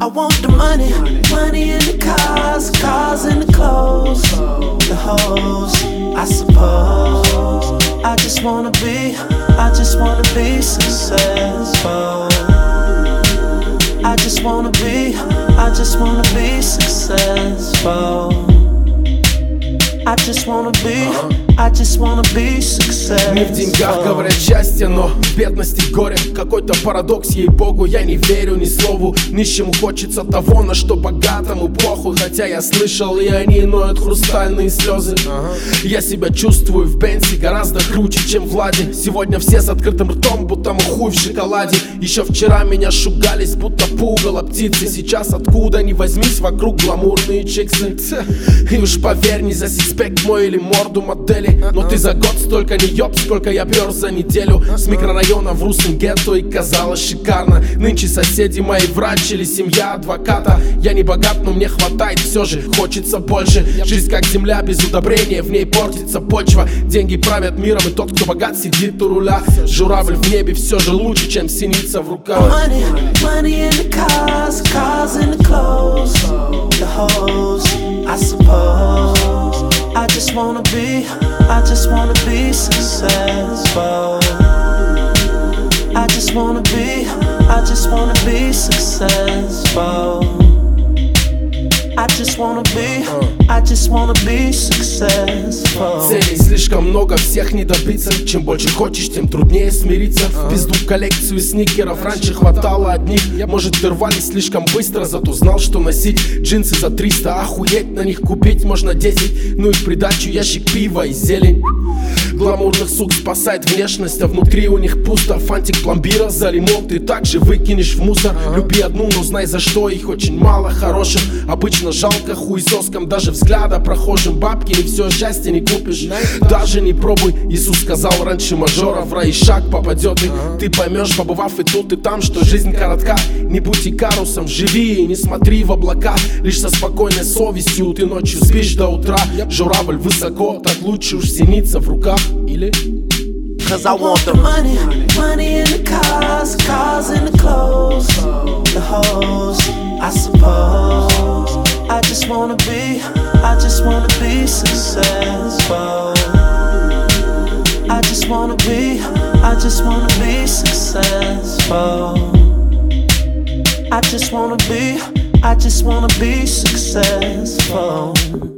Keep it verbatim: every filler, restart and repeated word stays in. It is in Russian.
I want the money, money in the cars, cars in the clothes, the hoes, I suppose. I just wanna be, I just wanna be successful. I just wanna be, I just wanna be successful. I just wanna be, I just wanna be successful. Не в деньгах, говорят, счастье, но в бедности горе. Какой-то парадокс, ей-богу, я не верю ни слову. Нищему хочется того, на что богатому похуй. Хотя я слышал, и они ноют хрустальные слезы. Я себя чувствую в Бенсе гораздо круче, чем Влади. Сегодня все с открытым ртом, будто хуй в шоколаде. Еще вчера меня шугались, будто пугало птицы. Сейчас откуда ни возьмись, вокруг гламурные чиксы. И уж поверь, не за сикспек мой или морду модели. Но ты за год столько не ёб, сколько я пёр за неделю. С микрорайона в русском гетто, и казалось шикарно. Нынче соседи мои врач или семья адвоката. Я не богат, но мне хватает, все же хочется больше. Жизнь как земля без удобрения, в ней портится почва. Деньги правят миром, и тот, кто богат, сидит у руля. Журавль в небе все же лучше, чем синица в руках. Money, money in the cars, cars in the clothes, the hoes, I suppose. I just wanna be, I just wanna be successful. I just wanna be, I just wanna be successful. I just wanna be, I just wanna be successful. Целей слишком много, всех не добиться. Чем больше хочешь, тем труднее смириться. В пизду коллекцию сникеров, раньше хватало одних. Может, ты рвались слишком быстро, зато знал, что носить. Джинсы за триста, охуеть, на них купить можно десять. Ну и в придачу ящик пива и зелень. Гламурных сук спасает внешность, а внутри у них пусто. Фантик пломбира за ремонт ты также выкинешь в мусор. Люби одну, но знай за что, их очень мало хороших. Обычно жалко хуесоскам, даже взгляда прохожим. Бабки и все счастье не купишь, даже не пробуй. Иисус сказал раньше мажора, в рай шаг попадет. И ты поймешь, побывав и тут и там, что жизнь коротка. Не будь икарусом, живи и не смотри в облака. Лишь со спокойной совестью ты ночью спишь до утра. Журавль высоко, так лучше уж синица в руках. Или? Cause I want the money, money in the cars, cars in the clothes, the hoes, I suppose. I just wanna be, I just wanna be successful. I just wanna be, I just wanna be successful. I just wanna be, I just wanna be successful.